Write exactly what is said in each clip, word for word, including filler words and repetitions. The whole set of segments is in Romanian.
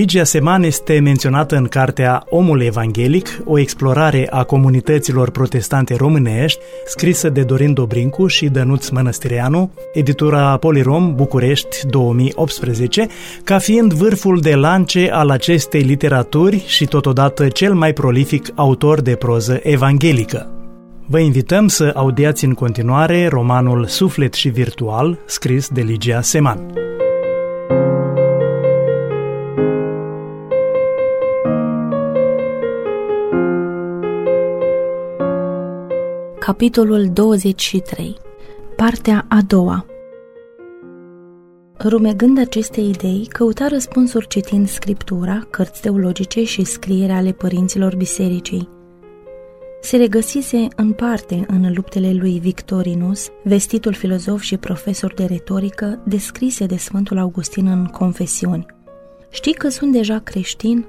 Ligia Seman este menționată în cartea Omul Evanghelic, o explorare a comunităților protestante românești, scrisă de Dorin Dobrincu și Dănuț Mănăstireanu, editura Polirom, București, două mii optsprezece, ca fiind vârful de lance al acestei literaturi și totodată cel mai prolific autor de proză evanghelică. Vă invităm să audiați în continuare romanul Suflet și Virtual, scris de Ligia Seman. Capitolul douăzeci și trei. Partea a doua. Rumegând aceste idei, căuta răspunsuri citind scriptura, cărți teologice și scriere ale părinților bisericii. Se regăsise în parte în luptele lui Victorinus, vestitul filozof și profesor de retorică, descrise de Sfântul Augustin în Confesiuni. Știi că sunt deja creștin?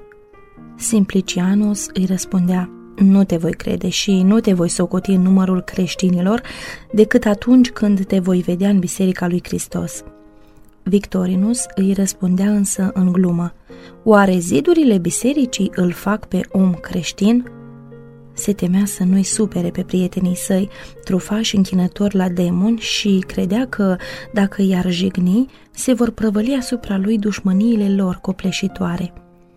Simplicianus îi răspundea: nu te voi crede și nu te voi socoti în numărul creștinilor decât atunci când te voi vedea în Biserica lui Hristos. Victorinus îi răspundea însă în glumă: oare zidurile bisericii îl fac pe om creștin? Se temea să nu-i supere pe prietenii săi, trufași închinători la demoni, și credea că, dacă i-ar jigni, se vor prăvăli asupra lui dușmăniile lor copleșitoare.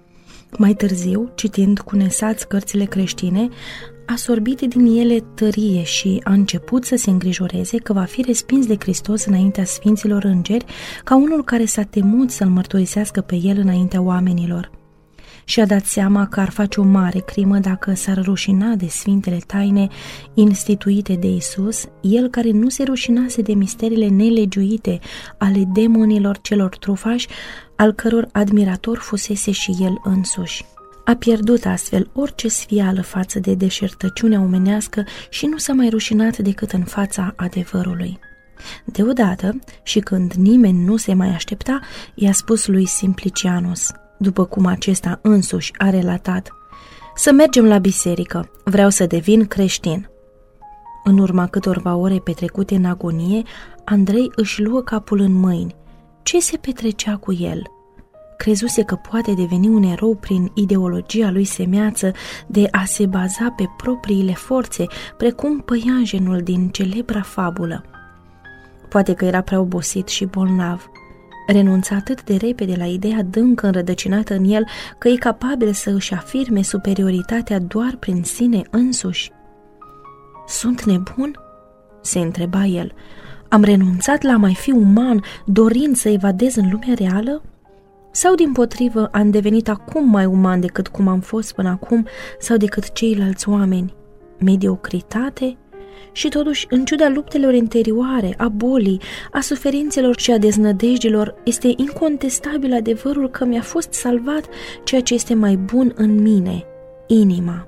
Mai târziu, citind cu nesați cărțile creștine, a sorbit din ele tărie și a început să se îngrijoreze că va fi respins de Hristos înaintea sfinților îngeri ca unul care s-a temut să-l mărturisească pe el înaintea oamenilor. Și-a dat seama că ar face o mare crimă dacă s-ar rușina de sfintele taine instituite de Isus, el care nu se rușinase de misteriile nelegiuite ale demonilor celor trufași, al căror admirator fusese și el însuși. A pierdut astfel orice sfială față de deșertăciunea omenească și nu s-a mai rușinat decât în fața adevărului. Deodată, și când nimeni nu se mai aștepta, i-a spus lui Simplicianus, după cum acesta însuși a relatat: să mergem la biserică, vreau să devin creștin. În urma câtorva ore petrecute în agonie, Andrei își luă capul în mâini. Ce se petrecea cu el? Crezuse că poate deveni un erou prin ideologia lui semeață de a se baza pe propriile forțe, precum păianjenul din celebra fabulă. Poate că era prea obosit și bolnav. Renunța atât de repede la ideea adânc înrădăcinată în el că e capabil să își afirme superioritatea doar prin sine însuși. Sunt nebun? Se întreba el. Am renunțat la a mai fi uman, dorind să evadez în lumea reală? Sau dimpotrivă am devenit acum mai uman decât cum am fost până acum sau decât ceilalți oameni? Mediocritate? Și totuși, în ciuda luptelor interioare, a bolii, a suferințelor și a deznădejdilor, este incontestabil adevărul că mi-a fost salvat ceea ce este mai bun în mine, inima.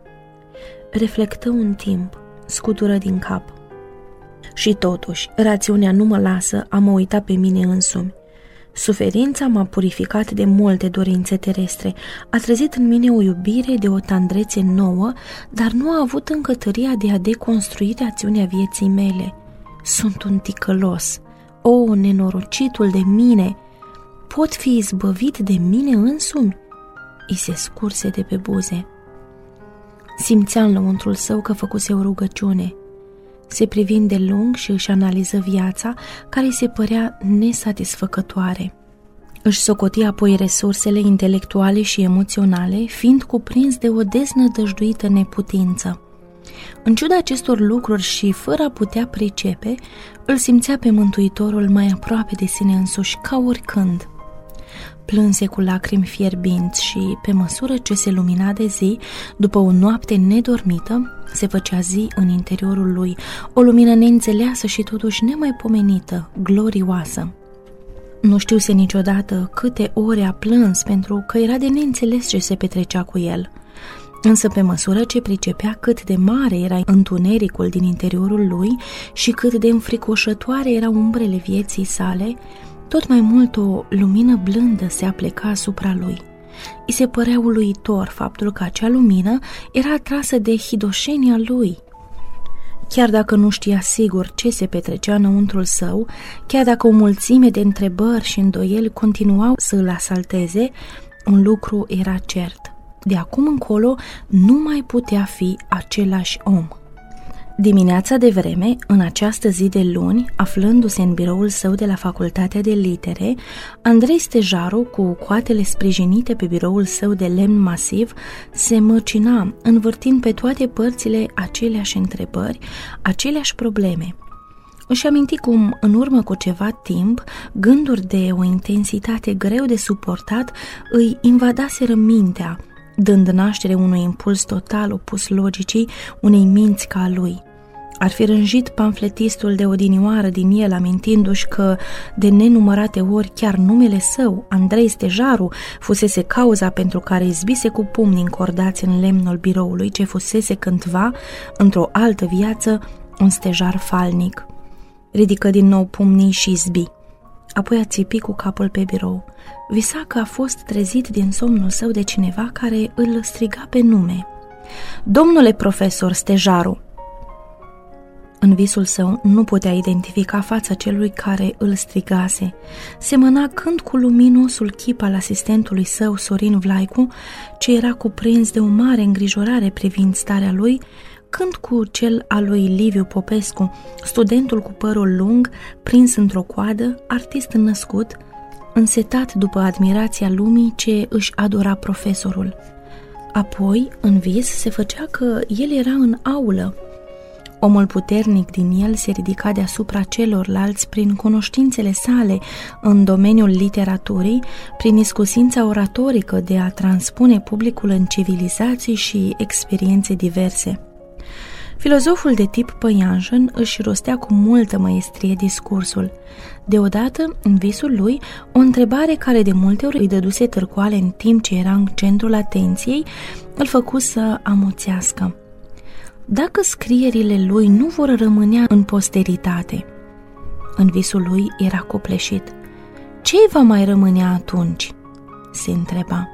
Reflectă un timp, scutură din cap. Și totuși, rațiunea nu mă lasă a mă uita pe mine însumi. Suferința m-a purificat de multe dorințe terestre, a trezit în mine o iubire de o tandrețe nouă, dar nu a avut încă tăria de a deconstrui rațiunea vieții mele. Sunt un ticălos. O, nenorocitul de mine! Pot fi izbăvit de mine însumi? I se scurse de pe buze. Simțea în lăuntrul său că făcuse o rugăciune. Se privi îndelung și își analiză viața, care îi se părea nesatisfăcătoare. Își socoti apoi resursele intelectuale și emoționale, fiind cuprins de o deznădăjduită neputință. În ciuda acestor lucruri și fără a putea pricepe, îl simțea pe Mântuitorul mai aproape de sine însuși ca oricând. Plânse cu lacrimi fierbinți și, pe măsură ce se lumina de zi, după o noapte nedormită, se făcea zi în interiorul lui, o lumină neînțeleasă și totuși nemaipomenită, glorioasă. Nu știuse niciodată câte ore a plâns, pentru că era de neînțeles ce se petrecea cu el. Însă pe măsură ce pricepea cât de mare era întunericul din interiorul lui și cât de înfricoșătoare erau umbrele vieții sale, tot mai mult o lumină blândă se apleca asupra lui. I se părea uluitor faptul că acea lumină era atrasă de hidoșenia lui. Chiar dacă nu știa sigur ce se petrecea înăuntrul său, chiar dacă o mulțime de întrebări și îndoieli continuau să îl asalteze, un lucru era cert. De acum încolo nu mai putea fi același om. Dimineața de vreme, în această zi de luni, aflându-se în biroul său de la Facultatea de Litere, Andrei Stejaru, cu coatele sprijinite pe biroul său de lemn masiv, se măcina, învârtind pe toate părțile aceleași întrebări, aceleași probleme. Își aminti cum, în urmă cu ceva timp, gânduri de o intensitate greu de suportat îi invadaseră mintea, dând naștere unui impuls total opus logicii unei minți ca a lui. Ar fi rânjit pamfletistul de odinioară din el, amintindu-și că, de nenumărate ori, chiar numele său, Andrei Stejaru, fusese cauza pentru care izbise cu pumnii încordați în lemnul biroului ce fusese cândva, într-o altă viață, un stejar falnic. Ridică din nou pumnii și izbi. Apoi a țipit cu capul pe birou. Visa că a fost trezit din somnul său de cineva care îl striga pe nume. Domnule profesor Stejaru! În visul său nu putea identifica fața celui care îl strigase. Semăna când cu luminosul chip al asistentului său, Sorin Vlaicu, ce era cuprins de o mare îngrijorare privind starea lui, când cu cel al lui Liviu Popescu, studentul cu părul lung, prins într-o coadă, artist născut, însetat după admirația lumii ce își adora profesorul. Apoi, în vis, se făcea că el era în aulă. Omul puternic din el se ridica deasupra celorlalți prin cunoștințele sale în domeniul literaturii, prin iscusința oratorică de a transpune publicul în civilizații și experiențe diverse. Filozoful de tip păianjen își rostea cu multă măestrie discursul. Deodată, în visul lui, o întrebare care de multe ori îi dăduse târcoale în timp ce era în centrul atenției, îl făcu să amuțească. Dacă scrierile lui nu vor rămânea în posteritate? În visul lui era copleșit. Ce-i va mai rămânea atunci? Se întreba.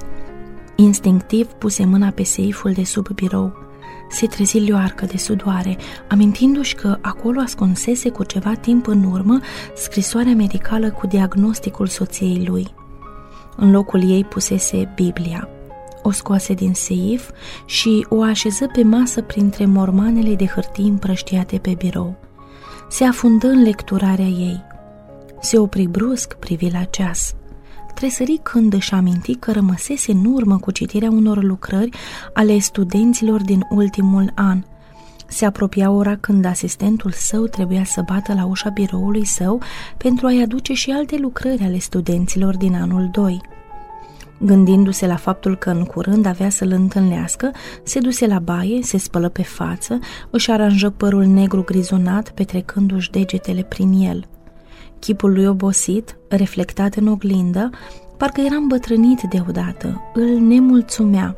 Instinctiv puse mâna pe seiful de sub birou. Se trezi lioarcă de sudoare, amintindu-și că acolo ascunsese cu ceva timp în urmă scrisoarea medicală cu diagnosticul soției lui. În locul ei pusese Biblia. O scoase din seif și o așeză pe masă printre mormanele de hârtii împrăștiate pe birou. Se afundă în lecturarea ei. Se opri brusc, privi la ceas. Tresări când își aminti că rămăsese în urmă cu citirea unor lucrări ale studenților din ultimul an. Se apropia ora când asistentul său trebuia să bată la ușa biroului său pentru a-i aduce și alte lucrări ale studenților din anul doi. Gândindu-se la faptul că în curând avea să-l întâlnească, se duse la baie, se spălă pe față, își aranjă părul negru grizonat, petrecându-și degetele prin el. Chipul lui obosit, reflectat în oglindă, parcă era îmbătrânit deodată, îl nemulțumea.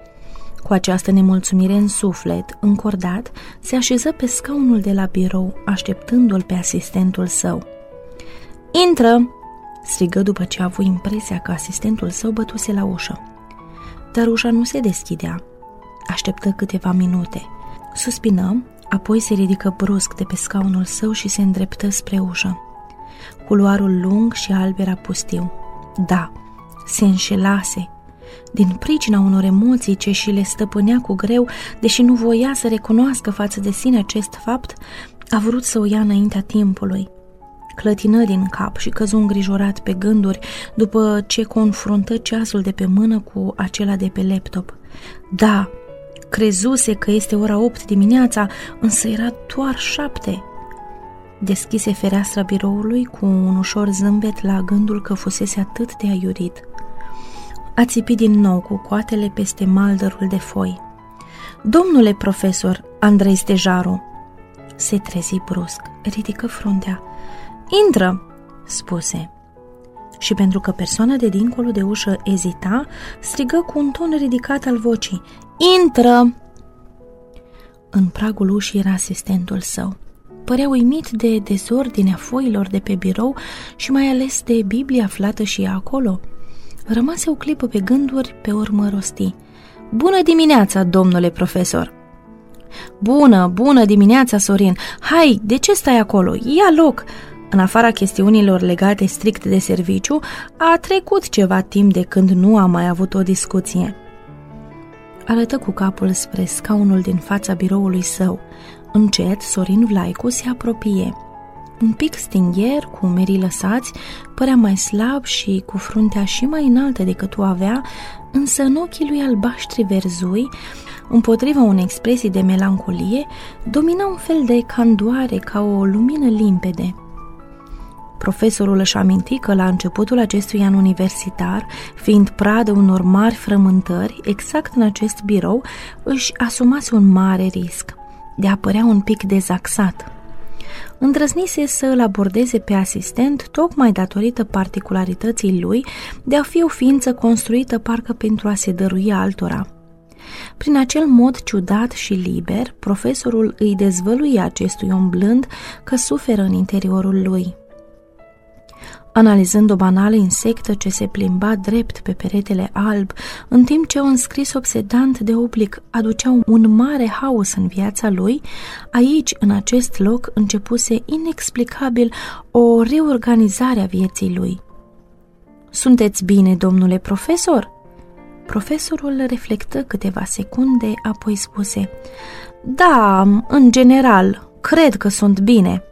Cu această nemulțumire în suflet, încordat, se așeză pe scaunul de la birou, așteptându-l pe asistentul său. Intră! Strigă după ce a avut impresia că asistentul său bătuse la ușă. Dar ușa nu se deschidea. Așteptă câteva minute. Suspină, apoi se ridică brusc de pe scaunul său și se îndreptă spre ușă. Culoarul lung și alb era pustiu. Da, se înșelase. Din pricina unor emoții ce și le stăpânea cu greu, deși nu voia să recunoască față de sine acest fapt, a vrut să o ia înaintea timpului. Clătină din cap și căzu îngrijorat pe gânduri după ce confruntă ceasul de pe mână cu acela de pe laptop. Da, crezuse că este ora opt dimineața, însă era doar șapte. Deschise fereastra biroului cu un ușor zâmbet la gândul că fusese atât de aiurit. A țipit din nou cu coatele peste maldărul de foi. Domnule profesor Andrei Stejaru! Se trezi brusc, ridică fruntea. Intră, spuse. Și pentru că persoana de dincolo de ușă ezita, strigă cu un ton ridicat al vocii. Intră! În pragul ușii era asistentul său. Părea uimit de dezordinea foilor de pe birou și mai ales de Biblia aflată și ea acolo. Rămase o clipă pe gânduri, pe urmă rosti. Bună dimineața, domnule profesor! Bună, bună dimineața, Sorin! Hai, de ce stai acolo? Ia loc! În afara chestiunilor legate strict de serviciu, a trecut ceva timp de când nu a mai avut o discuție. Arătă cu capul spre scaunul din fața biroului său. Încet, Sorin Vlaicu se apropie. Un pic stingher, cu umerii lăsați, părea mai slab și cu fruntea și mai înaltă decât o avea, însă în ochii lui albaștri verzui, împotriva unei expresii de melancolie, domina un fel de candoare ca o lumină limpede. Profesorul își aminti că la începutul acestui an universitar, fiind pradă unor mari frământări, exact în acest birou își asumase un mare risc, de a părea un pic dezaxat. Îndrăznise să îl abordeze pe asistent tocmai datorită particularității lui de a fi o ființă construită parcă pentru a se dărui altora. Prin acel mod ciudat și liber, profesorul îi dezvăluia acestui om blând că suferă în interiorul lui. Analizând o banală insectă ce se plimba drept pe peretele alb, în timp ce un scris obsedant de oblic aducea un mare haos în viața lui, aici, în acest loc, începuse inexplicabil o reorganizare a vieții lui. "Sunteți bine, domnule profesor?" Profesorul reflectă câteva secunde, apoi spuse: "Da, în general, cred că sunt bine."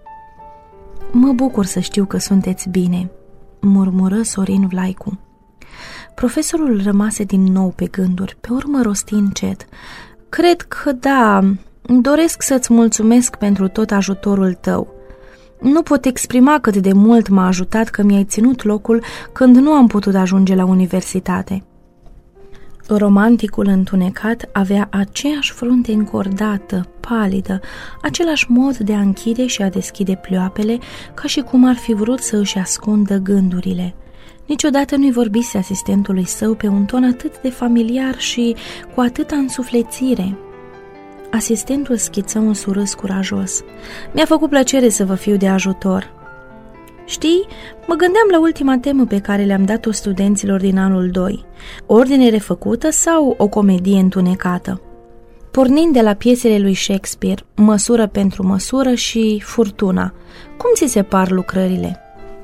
"Mă bucur să știu că sunteți bine," murmură Sorin Vlaicu. Profesorul rămase din nou pe gânduri, pe urmă rosti încet: "Cred că da, doresc să-ți mulțumesc pentru tot ajutorul tău. Nu pot exprima cât de mult m-a ajutat că mi-ai ținut locul când nu am putut ajunge la universitate." Romanticul întunecat avea aceeași frunte încordată, palidă, același mod de a închide și a deschide pleoapele, ca și cum ar fi vrut să își ascundă gândurile. Niciodată nu-i vorbise asistentului său pe un ton atât de familiar și cu atâta însuflețire. Asistentul schiță un surâs curajos. "Mi-a făcut plăcere să vă fiu de ajutor. Știi, mă gândeam la ultima temă pe care le-am dat-o studenților din anul doi. Ordine refăcută sau o comedie întunecată? Pornind de la piesele lui Shakespeare, Măsură pentru măsură și Furtuna, cum ți se par lucrările?"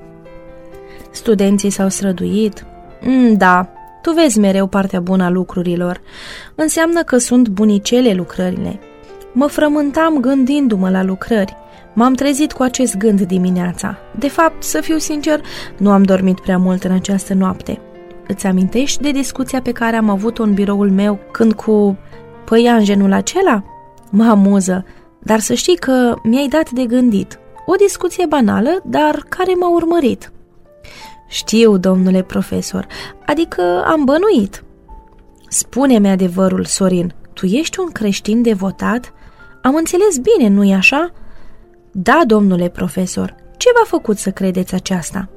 Studenții s-au străduit. Mm, da, tu vezi mereu partea bună a lucrurilor. Înseamnă că sunt bunicele lucrările. Mă frământam gândindu-mă la lucrări. M-am trezit cu acest gând dimineața. De fapt, să fiu sincer, nu am dormit prea mult în această noapte. Îți amintești de discuția pe care am avut-o în biroul meu când cu păianjenul acela? Mă amuză, dar să știi că mi-ai dat de gândit. O discuție banală, dar care m-a urmărit." "Știu, domnule profesor, adică am bănuit." "Spune-mi adevărul, Sorin, tu ești un creștin devotat? Am înțeles bine, nu-i așa?" "Da, domnule profesor, ce v-a făcut să credeți aceasta?"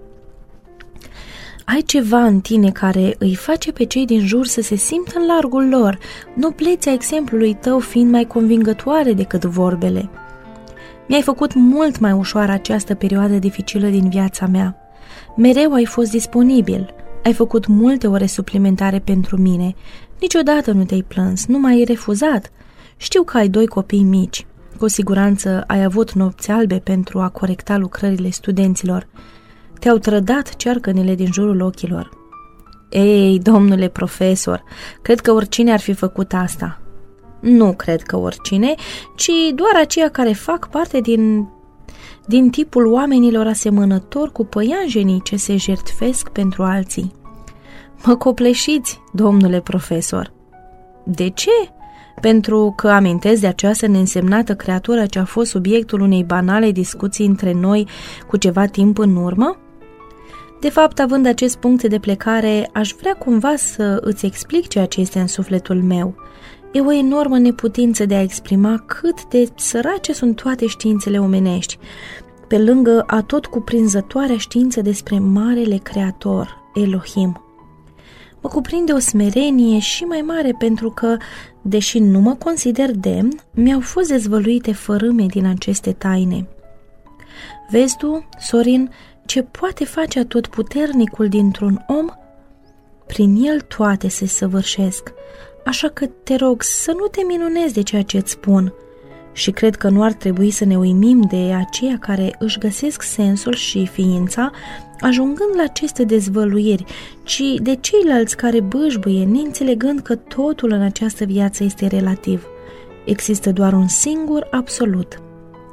"Ai ceva în tine care îi face pe cei din jur să se simtă în largul lor, noblețea exemplului tău fiind mai convingătoare decât vorbele. Mi-ai făcut mult mai ușoară această perioadă dificilă din viața mea. Mereu ai fost disponibil, ai făcut multe ore suplimentare pentru mine, niciodată nu te-ai plâns, nu m-ai refuzat. Știu că ai doi copii mici. Cu siguranță ai avut nopți albe pentru a corecta lucrările studenților. Te-au trădat cearcănele din jurul ochilor." "Ei, domnule profesor, cred că oricine ar fi făcut asta." "Nu cred că oricine, ci doar aceia care fac parte din, din tipul oamenilor asemănători cu păianjenii ce se jertfesc pentru alții." "Mă copleșiți, domnule profesor." "De ce? Pentru că amintesc de această neînsemnată creatură ce a fost subiectul unei banale discuții între noi cu ceva timp în urmă? De fapt, având acest punct de plecare, aș vrea cumva să îți explic ceea ce este în sufletul meu. E o enormă neputință de a exprima cât de sărace sunt toate științele omenești, pe lângă atot cuprinzătoarea știință despre Marele Creator, Elohim. Mă cuprinde o smerenie și mai mare pentru că, deși nu mă consider demn, mi-au fost dezvăluite fărâme din aceste taine. Vezi tu, Sorin, ce poate face atotputernicul dintr-un om? Prin el toate se săvârșesc, așa că te rog să nu te minunezi de ceea ce îți spun. Și cred că nu ar trebui să ne uimim de aceia care își găsesc sensul și ființa ajungând la aceste dezvăluiri, ci de ceilalți care bâșbâie neînțelegând că totul în această viață este relativ. Există doar un singur absolut.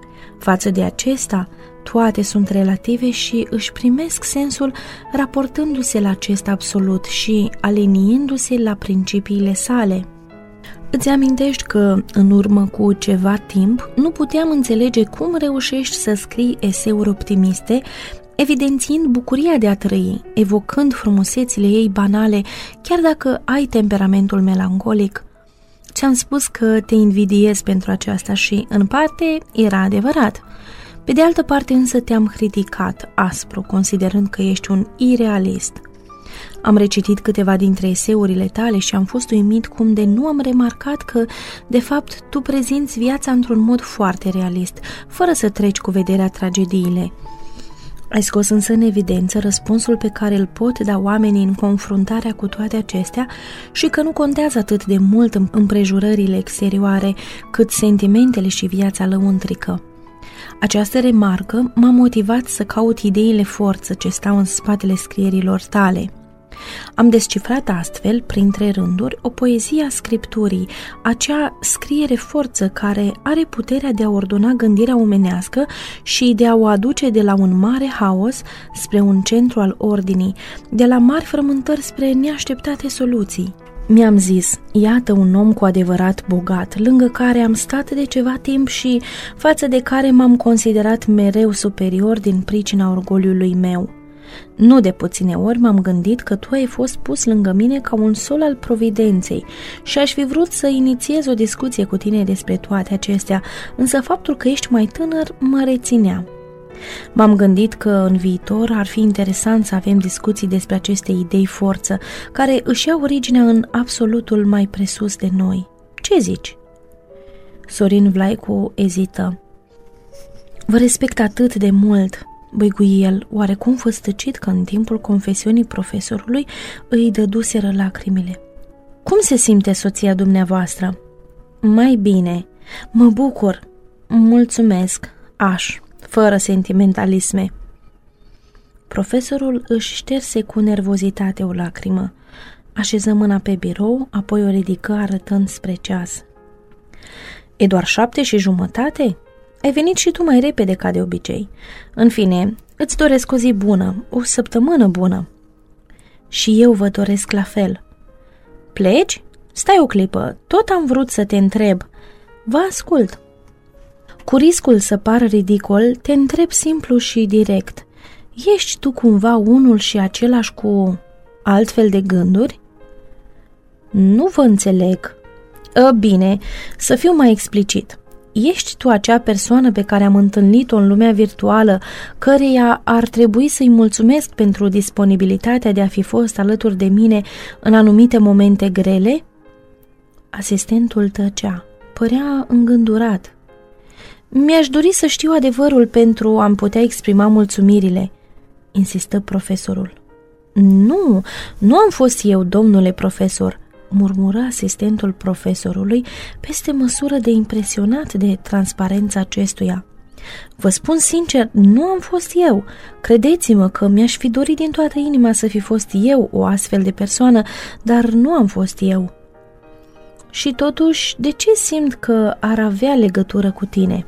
Față de acesta, toate sunt relative și își primesc sensul raportându-se la acest absolut și aliniindu-se la principiile sale. Îți amintești că, în urmă cu ceva timp, nu puteam înțelege cum reușești să scrii eseuri optimiste, evidențiind bucuria de a trăi, evocând frumusețile ei banale, chiar dacă ai temperamentul melancolic. Ți-am spus că te invidiez pentru aceasta și, în parte, era adevărat. Pe de altă parte însă te-am criticat aspru, considerând că ești un irealist. Am recitit câteva dintre eseurile tale și am fost uimit cum de nu am remarcat că, de fapt, tu prezinți viața într-un mod foarte realist, fără să treci cu vederea tragediile. Ai scos însă în evidență răspunsul pe care îl pot da oamenii în confruntarea cu toate acestea și că nu contează atât de mult împrejurările exterioare cât sentimentele și viața lăuntrică. Această remarcă m-a motivat să caut ideile forță ce stau în spatele scrierilor tale. Am descifrat astfel, printre rânduri, o poezie a scripturii, acea scriere forță care are puterea de a ordona gândirea omenească și de a o aduce de la un mare haos spre un centru al ordinii, de la mari frământări spre neașteptate soluții. Mi-am zis, iată un om cu adevărat bogat, lângă care am stat de ceva timp și față de care m-am considerat mereu superior din pricina orgoliului meu. Nu de puține ori m-am gândit că tu ai fost pus lângă mine ca un sol al providenței și aș fi vrut să inițiez o discuție cu tine despre toate acestea, însă faptul că ești mai tânăr mă reținea. M-am gândit că în viitor ar fi interesant să avem discuții despre aceste idei forță, care își iau originea în absolutul mai presus de noi. Ce zici? Sorin Vlaicu ezită. Vă respect atât de mult, băigui el, oarecum făstăcit că în timpul confesiunii profesorului îi dăduseră lacrimile. Cum se simte soția dumneavoastră? Mai bine. Mă bucur. Mulțumesc. Aș. Fără sentimentalisme. Profesorul își șterse cu nervozitate o lacrimă, așeză mâna pe birou, apoi o ridică arătând spre ceas. E doar șapte și jumătate? Ai venit și tu mai repede ca de obicei. În fine, îți doresc o zi bună, o săptămână bună. Și eu vă doresc la fel. Pleci? Stai o clipă, tot am vrut să te întreb. Vă ascult. Cu riscul să par ridicol, te întreb simplu și direct. Ești tu cumva unul și același cu altfel de gânduri? Nu vă înțeleg. A, bine, să fiu mai explicit. Ești tu acea persoană pe care am întâlnit-o în lumea virtuală, căreia ar trebui să-i mulțumesc pentru disponibilitatea de a fi fost alături de mine în anumite momente grele? Asistentul tăcea, părea îngândurat. Mi-aș dori să știu adevărul pentru a-mi putea exprima mulțumirile, insistă profesorul. Nu, nu am fost eu, domnule profesor, murmură asistentul profesorului, peste măsură de impresionat de transparența acestuia. Vă spun sincer, nu am fost eu. Credeți-mă că mi-aș fi dorit din toată inima să fi fost eu o astfel de persoană, dar nu am fost eu. Și totuși, de ce simt că ar avea legătură cu tine?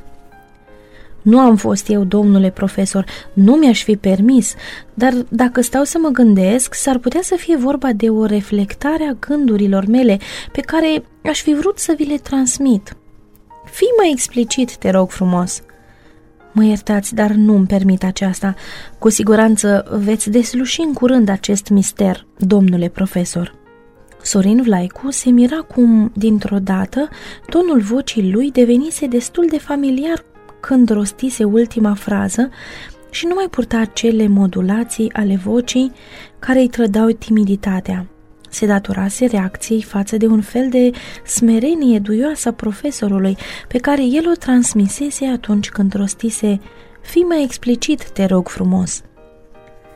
Nu am fost eu, domnule profesor, nu mi-aș fi permis, dar dacă stau să mă gândesc, s-ar putea să fie vorba de o reflectare a gândurilor mele pe care aș fi vrut să vi le transmit. Fii mai explicit, te rog frumos. Mă iertați, dar nu-mi permit aceasta. Cu siguranță veți desluși în curând acest mister, domnule profesor. Sorin Vlaicu se mira cum, dintr-o dată, tonul vocii lui devenise destul de familiar când rostise ultima frază și nu mai purta acele modulații ale vocii care îi trădau timiditatea. Se datorase reacției față de un fel de smerenie duioasă a profesorului pe care el o transmisese atunci când rostise: fii mai explicit, te rog frumos.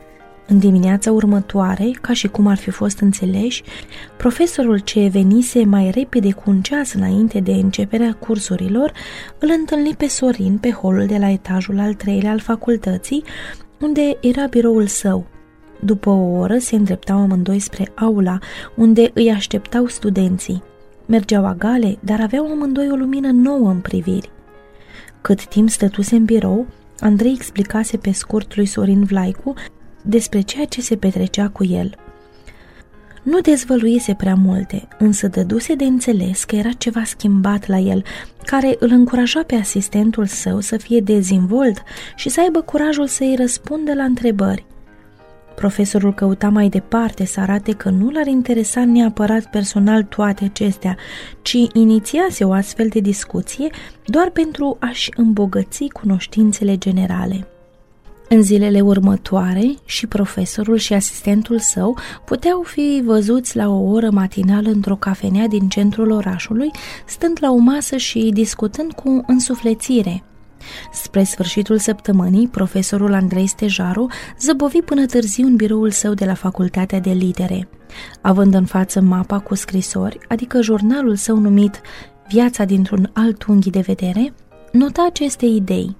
În dimineața următoare, ca și cum ar fi fost înțeleși, profesorul ce venise mai repede cu un ceas înainte de începerea cursurilor, îl întâlni pe Sorin pe holul de la etajul al treilea al facultății, unde era biroul său. După o oră se îndreptau amândoi spre aula, unde îi așteptau studenții. Mergeau agale, dar aveau amândoi o lumină nouă în priviri. Cât timp stătuse în birou, Andrei explicase pe scurt lui Sorin Vlaicu despre ceea ce se petrecea cu el. Nu dezvăluise prea multe, însă dăduse de înțeles că era ceva schimbat la el, care îl încuraja pe asistentul său să fie dezvolt și să aibă curajul să îi răspundă la întrebări. Profesorul căuta mai departe să arate că nu l-ar interesa neapărat personal toate acestea, ci inițiase o astfel de discuție doar pentru a-și îmbogăți cunoștințele generale. În zilele următoare, și profesorul și asistentul său puteau fi văzuți la o oră matinală într-o cafenea din centrul orașului, stând la o masă și discutând cu însuflețire. Spre sfârșitul săptămânii, profesorul Andrei Stejaru zăbovi până târziu în biroul său de la Facultatea de Litere. Având în față mapa cu scrisori, adică jurnalul său numit Viața dintr-un alt unghi de vedere, nota aceste idei.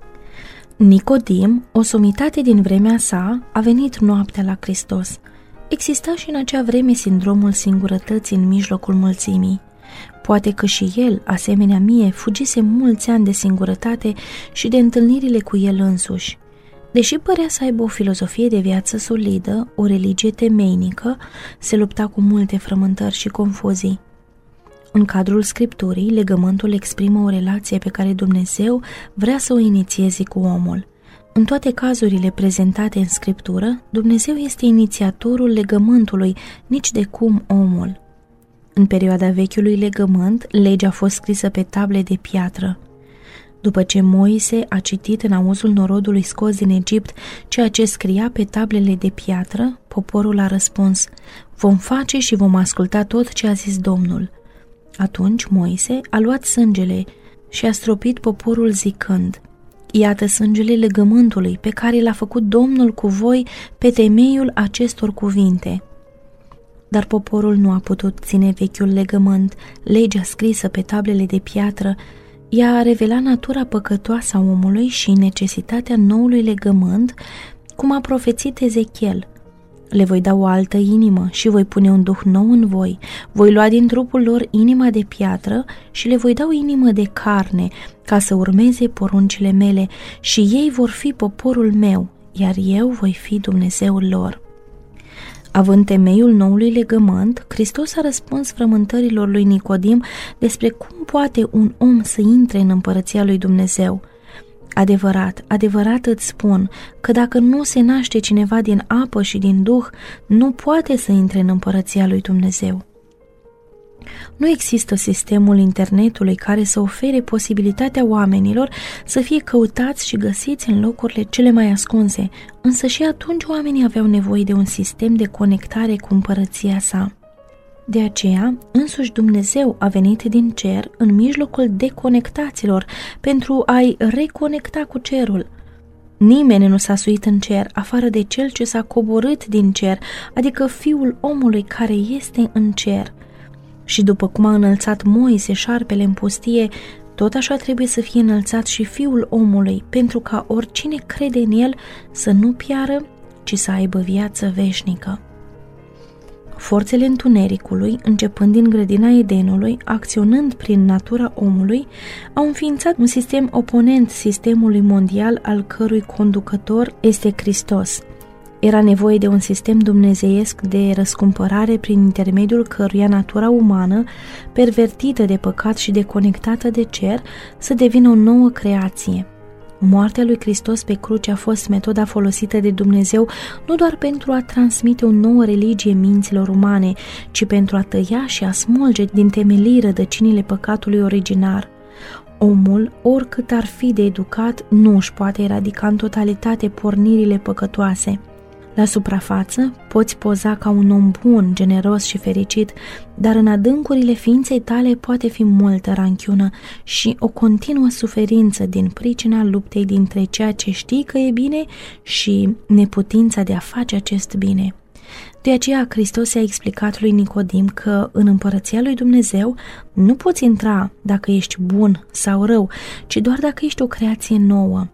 Nicodim, o somitate din vremea sa, a venit noaptea la Hristos. Exista și în acea vreme sindromul singurătății în mijlocul mulțimii. Poate că și el, asemenea mie, fugise mulți ani de singurătate și de întâlnirile cu el însuși. Deși părea să aibă o filozofie de viață solidă, o religie temeinică, se lupta cu multe frământări și confuzii. În cadrul Scripturii, legământul exprimă o relație pe care Dumnezeu vrea să o inițieze cu omul. În toate cazurile prezentate în Scriptură, Dumnezeu este inițiatorul legământului, nici de cum omul. În perioada vechiului legământ, legea a fost scrisă pe table de piatră. După ce Moise a citit în auzul norodului scos din Egipt ceea ce scria pe tablele de piatră, poporul a răspuns: vom face și vom asculta tot ce a zis Domnul. Atunci Moise a luat sângele și a stropit poporul zicând: iată sângele legământului pe care l-a făcut Domnul cu voi pe temeiul acestor cuvinte. Dar poporul nu a putut ține vechiul legământ, legea scrisă pe tablele de piatră. Ea a revelat natura păcătoasă a omului și necesitatea noului legământ, cum a profețit Ezechiel. Le voi da o altă inimă și voi pune un duh nou în voi. Voi lua din trupul lor inima de piatră și le voi da o inimă de carne, ca să urmeze poruncile mele, și ei vor fi poporul meu, iar eu voi fi Dumnezeul lor. Având temeiul noului legământ, Hristos a răspuns frământărilor lui Nicodim despre cum poate un om să intre în împărăția lui Dumnezeu. Adevărat, adevărat îți spun că dacă nu se naște cineva din apă și din duh, nu poate să intre în împărăția lui Dumnezeu. Nu există sistemul internetului care să ofere posibilitatea oamenilor să fie căutați și găsiți în locurile cele mai ascunse, însă și atunci oamenii aveau nevoie de un sistem de conectare cu împărăția sa. De aceea, însuși Dumnezeu a venit din cer în mijlocul deconectaților pentru a-i reconecta cu cerul. Nimeni nu s-a suit în cer afară de cel ce s-a coborât din cer, adică Fiul omului care este în cer. Și după cum a înălțat Moise șarpele în pustie, tot așa trebuie să fie înălțat și Fiul omului, pentru ca oricine crede în el să nu piară, ci să aibă viață veșnică. Forțele întunericului, începând din grădina Edenului, acționând prin natura omului, au înființat un sistem oponent sistemului mondial al cărui conducător este Hristos. Era nevoie de un sistem dumnezeiesc de răscumpărare prin intermediul căruia natura umană, pervertită de păcat și deconectată de cer, să devină o nouă creație. Moartea lui Hristos pe cruce a fost metoda folosită de Dumnezeu nu doar pentru a transmite o nouă religie minților umane, ci pentru a tăia și a smulge din temelii rădăcinile păcatului originar. Omul, oricât ar fi de educat, nu își poate eradica în totalitate pornirile păcătoase. La suprafață poți poza ca un om bun, generos și fericit, dar în adâncurile ființei tale poate fi multă ranchiună și o continuă suferință din pricina luptei dintre ceea ce știi că e bine și neputința de a face acest bine. De aceea Hristos i-a explicat lui Nicodim că în împărăția lui Dumnezeu nu poți intra dacă ești bun sau rău, ci doar dacă ești o creație nouă.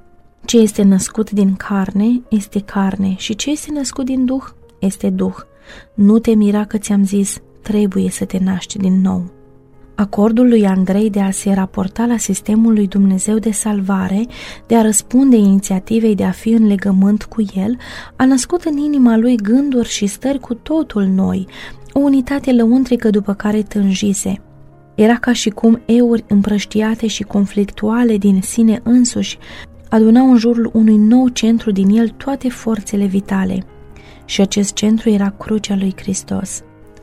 Ce este născut din carne este carne și ce este născut din Duh este Duh. Nu te mira că ți-am zis, trebuie să te naști din nou. Acordul lui Andrei de a se raporta la sistemul lui Dumnezeu de salvare, de a răspunde inițiativei de a fi în legământ cu el, a născut în inima lui gânduri și stări cu totul noi, o unitate lăuntrică după care tânjise. Era ca și cum euri împrăștiate și conflictuale din sine însuși adunau în jurul unui nou centru din el toate forțele vitale. Și acest centru era crucea lui Hristos.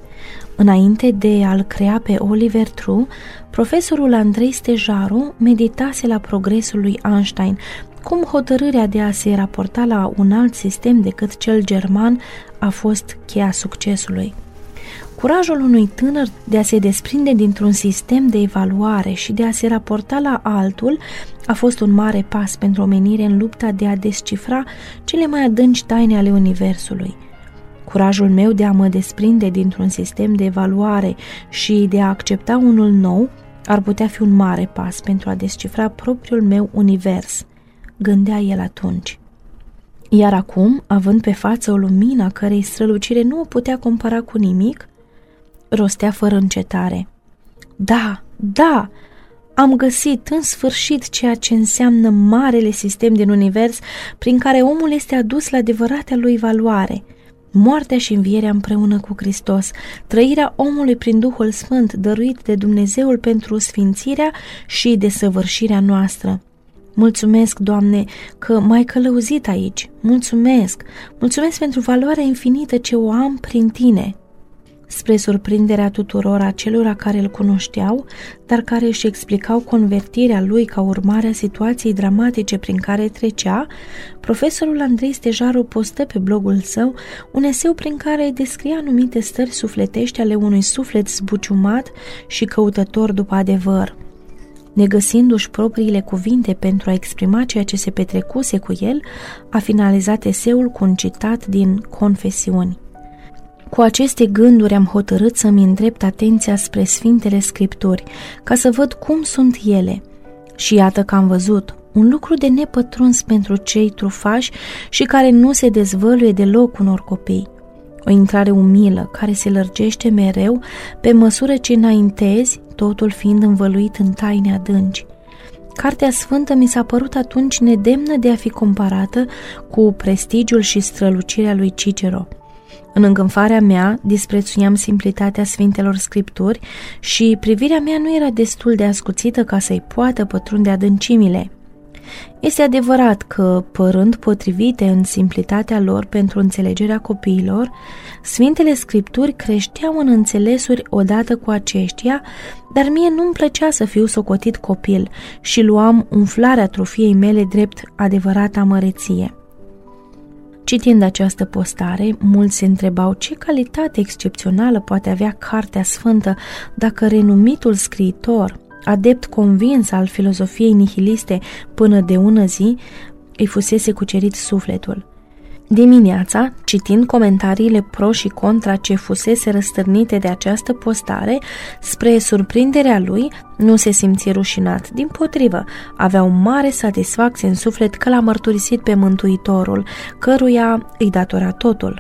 Înainte de a-l crea pe Oliver True, profesorul Andrei Stejaru meditase la progresul lui Einstein, cum hotărârea de a se raporta la un alt sistem decât cel german a fost cheia succesului. Curajul unui tânăr de a se desprinde dintr-un sistem de evaluare și de a se raporta la altul a fost un mare pas pentru omenire în lupta de a descifra cele mai adânci taine ale universului. Curajul meu de a mă desprinde dintr-un sistem de evaluare și de a accepta unul nou ar putea fi un mare pas pentru a descifra propriul meu univers, gândea el atunci. Iar acum, având pe față o lumină a cărei strălucire nu o putea compara cu nimic, rostea fără încetare. Da, da, am găsit în sfârșit ceea ce înseamnă marele sistem din univers prin care omul este adus la adevărata lui valoare. Moartea și învierea împreună cu Hristos, trăirea omului prin Duhul Sfânt dăruit de Dumnezeul pentru sfințirea și desăvârșirea noastră. Mulțumesc, Doamne, că m-ai călăuzit aici. Mulțumesc, mulțumesc pentru valoarea infinită ce o am prin Tine. Spre surprinderea tuturor acelora care îl cunoșteau, dar care își explicau convertirea lui ca urmare a situației dramatice prin care trecea, profesorul Andrei Stejaru postă pe blogul său un eseu prin care descria anumite stări sufletești ale unui suflet zbuciumat și căutător după adevăr. Negăsindu-și propriile cuvinte pentru a exprima ceea ce se petrecuse cu el, a finalizat eseul cu un citat din Confesiuni. Cu aceste gânduri am hotărât să-mi îndrept atenția spre Sfintele Scripturi, ca să văd cum sunt ele. Și iată că am văzut un lucru de nepătruns pentru cei trufași și care nu se dezvăluie deloc unor copii. O intrare umilă care se lărgește mereu pe măsură ce înaintezi, totul fiind învăluit în taine adânci. Cartea Sfântă mi s-a părut atunci nedemnă de a fi comparată cu prestigiul și strălucirea lui Cicero. În îngânfarea mea disprețuiam simplitatea Sfintelor Scripturi și privirea mea nu era destul de ascuțită ca să-i poată pătrunde adâncimile. Este adevărat că, părând potrivite în simplitatea lor pentru înțelegerea copiilor, Sfintele Scripturi creșteau în înțelesuri odată cu aceștia, dar mie nu-mi plăcea să fiu socotit copil și luam umflarea trufiei mele drept adevărata măreție. Citind această postare, mulți se întrebau ce calitate excepțională poate avea Cartea Sfântă dacă renumitul scriitor, adept convins al filozofiei nihiliste până de ună zi, îi fusese cucerit sufletul. Dimineața, citind comentariile pro și contra ce fusese răstârnite de această postare, spre surprinderea lui, nu se simți rușinat. Dimpotrivă, avea o mare satisfacție în suflet că l-a mărturisit pe Mântuitorul, căruia îi datora totul.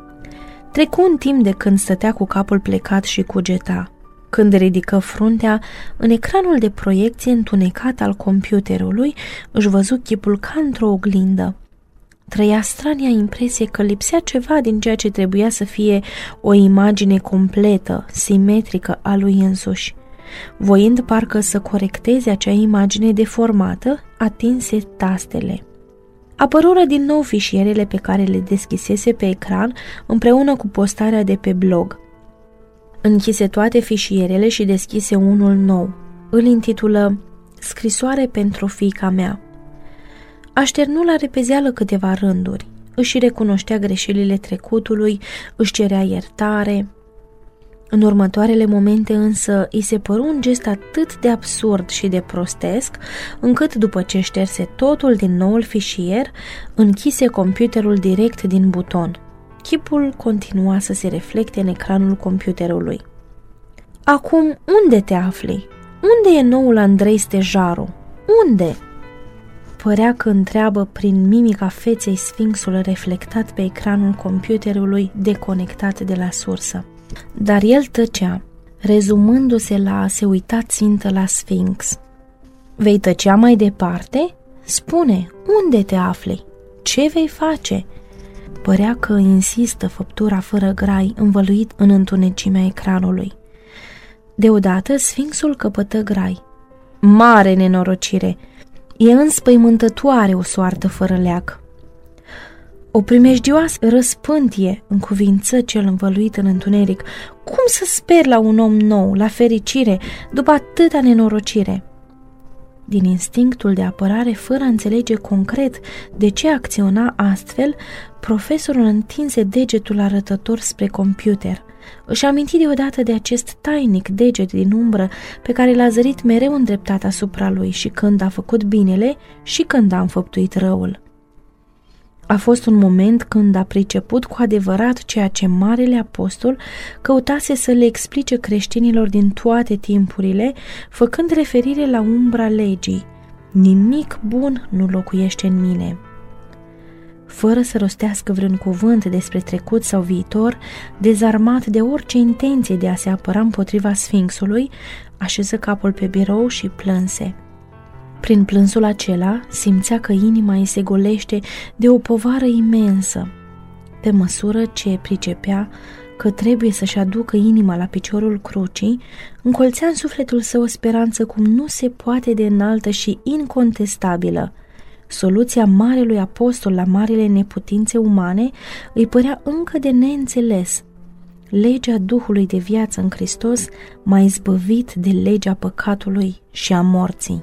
Trecu un timp de când stătea cu capul plecat și cugeta. Când ridică fruntea, în ecranul de proiecție întunecat al computerului, își văzu chipul ca într-o oglindă. Trăia strania impresie că lipsea ceva din ceea ce trebuia să fie o imagine completă, simetrică a lui însuși. Voind parcă să corecteze acea imagine deformată, atinse tastele. Apărură din nou fișierele pe care le deschisese pe ecran împreună cu postarea de pe blog. Închise toate fișierele și deschise unul nou. Îl intitulă Scrisoare pentru fiica mea. Așternu la repezeală câteva rânduri. își recunoștea greșelile trecutului, își cerea iertare. În următoarele momente însă îi se păru un gest atât de absurd și de prostesc, încât după ce șterse totul din noul fișier, închise computerul direct din buton. Chipul continua să se reflecte în ecranul computerului. Acum, unde te afli? Unde e noul Andrei Stejaru? Unde? Părea că întreabă prin mimica feței sfinxul reflectat pe ecranul computerului deconectat de la sursă. Dar el tăcea, rezumându-se la a se uita țintă la sfinx. Vei tăcea mai departe? Spune, unde te afli? Ce vei face? Părea că insistă făptura fără grai, învăluit în întunecimea ecranului. Deodată, sfinxul căpătă grai. Mare nenorocire! E înspăimântătoare o soartă fără leac. O primejdioasă răspântie, încuvință cel învăluit în întuneric. Cum să speri la un om nou, la fericire, după atâta nenorocire? Din instinctul de apărare, fără a înțelege concret de ce acționa astfel, profesorul întinse degetul arătător spre computer. Își aminti deodată de acest tainic deget din umbră pe care l-a zărit mereu îndreptat asupra lui și când a făcut binele și când a înfăptuit răul. A fost un moment când a priceput cu adevărat ceea ce Marele Apostol căutase să le explice creștinilor din toate timpurile, făcând referire la umbra legii. Nimic bun nu locuiește în mine. Fără să rostească vreun cuvânt despre trecut sau viitor, dezarmat de orice intenție de a se apăra împotriva sfinxului, așeză capul pe birou și plânse. Prin plânsul acela simțea că inima îi se golește de o povară imensă. Pe măsură ce pricepea că trebuie să-și aducă inima la piciorul crucii, încolțea în sufletul său o speranță cum nu se poate de înaltă și incontestabilă. Soluția Marelui Apostol la marile neputințe umane îi părea încă de neînțeles. Legea Duhului de viață în Hristos m-a izbăvit de legea păcatului și a morții.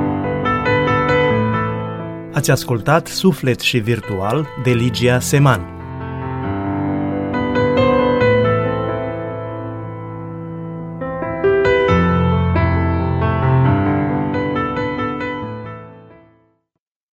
Ați ascultat Suflet și Virtual de Ligia Seman.